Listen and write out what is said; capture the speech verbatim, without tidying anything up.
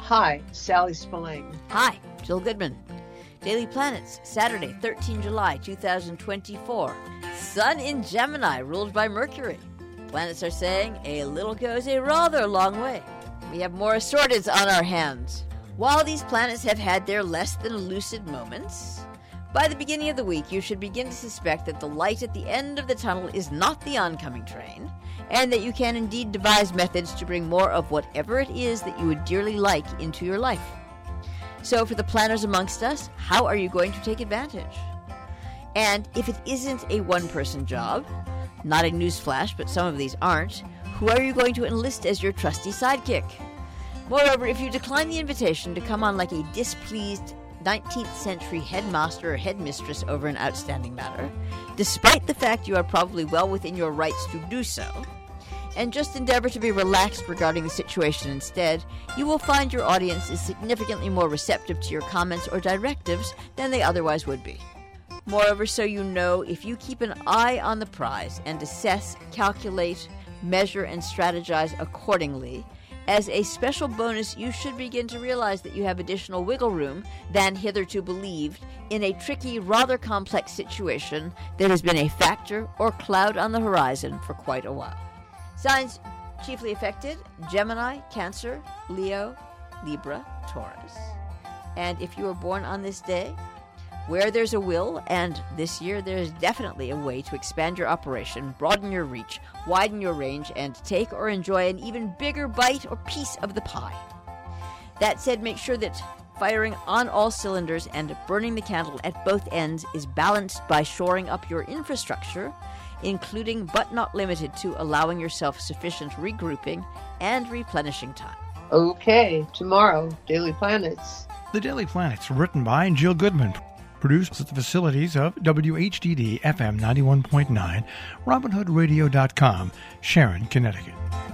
Hi, Sally Spillane. Hi, Jill Goodman. Daily Planets, Saturday, the thirteenth of July, two thousand twenty-four. Sun in Gemini, ruled by Mercury. Planets are saying a little goes a rather long way. We have more assorteds on our hands. While these planets have had their less than lucid moments, by the beginning of the week you should begin to suspect that the light at the end of the tunnel is not the oncoming train, and that you can indeed devise methods to bring more of whatever it is that you would dearly like into your life. So for the planners amongst us, how are you going to take advantage? And if it isn't a one-person job, not a newsflash, but some of these aren't, who are you going to enlist as your trusty sidekick? Moreover, if you decline the invitation to come on like a displeased nineteenth century headmaster or headmistress over an outstanding matter, despite the fact you are probably well within your rights to do so, and just endeavor to be relaxed regarding the situation instead, you will find your audience is significantly more receptive to your comments or directives than they otherwise would be. Moreover, so you know, if you keep an eye on the prize and assess, calculate, measure, and strategize accordingly, as a special bonus, you should begin to realize that you have additional wiggle room than hitherto believed in a tricky, rather complex situation that has been a factor or cloud on the horizon for quite a while. Signs chiefly affected: Gemini, Cancer, Leo, Libra, Taurus. And if you were born on this day, where there's a will, and this year there's definitely a way to expand your operation, broaden your reach, widen your range, and take or enjoy an even bigger bite or piece of the pie. That said, make sure that firing on all cylinders and burning the candle at both ends is balanced by shoring up your infrastructure, including but not limited to allowing yourself sufficient regrouping and replenishing time. Okay, tomorrow, Daily Planets. The Daily Planets, written by Jill Goodman, produced at the facilities of W H D D F M ninety-one point nine, Robin Hood Radio dot com, Sharon, Connecticut.